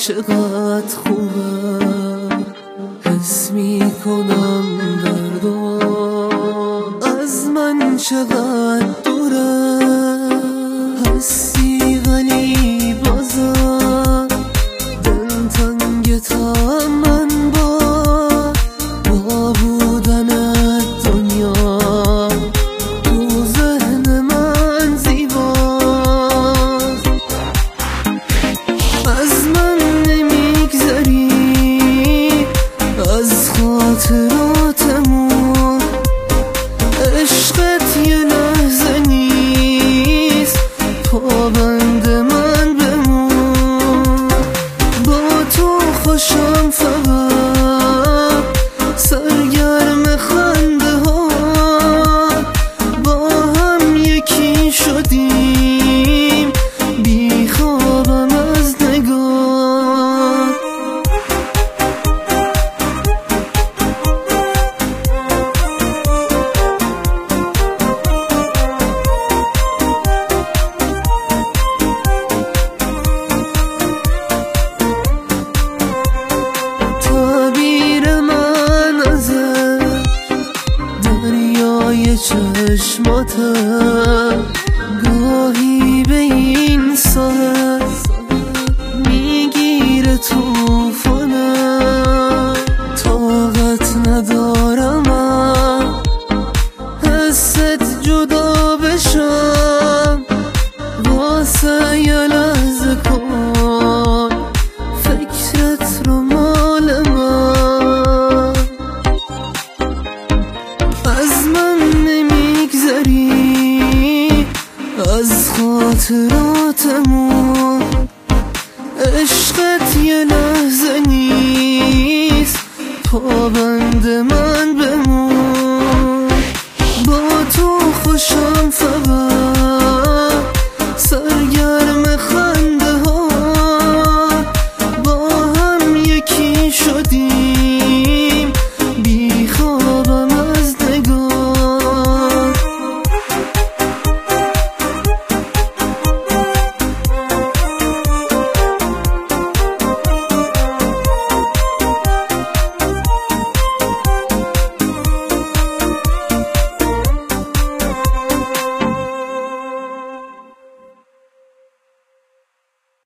چقدر خوبه، حس میکنم دردو از من چقدر دوره. هستی ولی بازم دلتنگتم من با بودن دنیا تو ذهن من زیباست. از من نمیگذری از خاطراتمون، عشقت یه لحظه نیست پابند من بمون. با تو خوشم فقط سرگرم خنده ها، با هم یکی شدیم بی خوابم از نگاه. چشماته گاهی به این ساحل میگیره توفانه، طاقت ندارم حست جدا بشم. واسه یه لحظه کن فکرت رو مال من. از من نمیگذری از خاطراتمون، عشقت یه لحظه نیست پابند من بمون. با تو خوشم فقط